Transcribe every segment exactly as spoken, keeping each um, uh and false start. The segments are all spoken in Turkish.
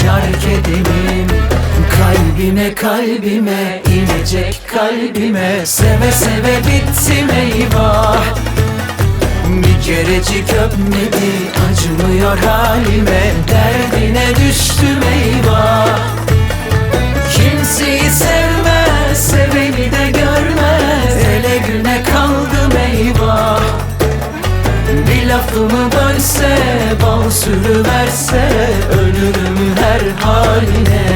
uçar kedimim. Kalbime kalbime inecek kalbime, seve seve bittim eyvah. Bir kerecik öpmedi, acımıyor halime, derdine düştüm eyvah. Kimseyi sevmez, seveni de görmez, ele güne kaldım eyvah. Bir lafımı bölse, bal sürüverse, ölürüm her haline.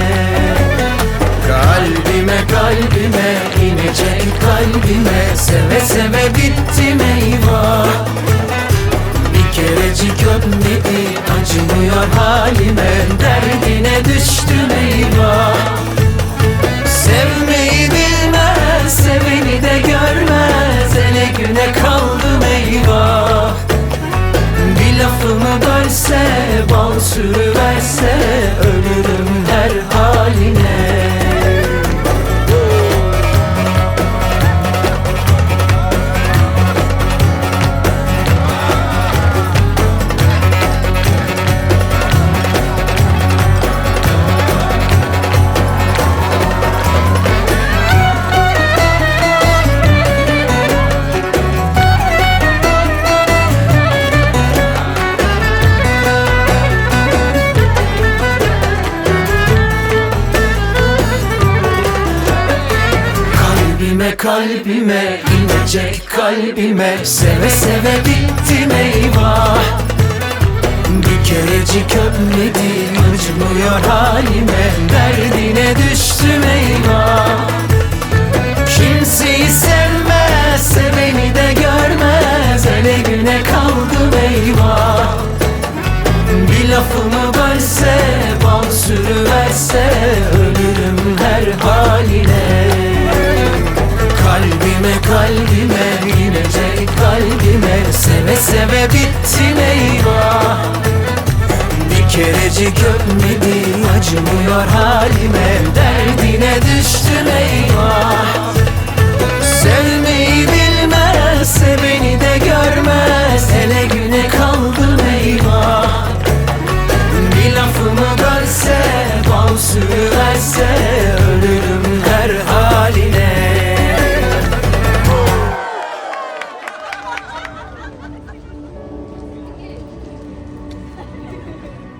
Kalbime kalbime inecek kalbime, seve seve bittim eyvah. Bir kerecik öpmedi, acımıyor halime, derdine düştüm eyvah. Sevmeyi bilmez, seveni de görmez, ele güne kaldım eyvah. Bir lafımı bölse, bal sürüverse, ölürüm her haline. Kalbime kalbime inecek kalbime, seve seve bittim eyvah. Bir kerecik öpmedi, acımıyor halime, derdine düştüm eyvah. Kimseyi sevmez, seveni de görmez, ele güne kaldım eyvah. Bir lafımı bölse, bal sürüverse, ölürüm her haline. Kalbime kalbime inecek kalbime, seve seve bittim eyvah. Bir kerecik öpmedi, acımıyor halime, derdine düştüm eyvah. Sevmeyi bilmez, seveni de görmez, ele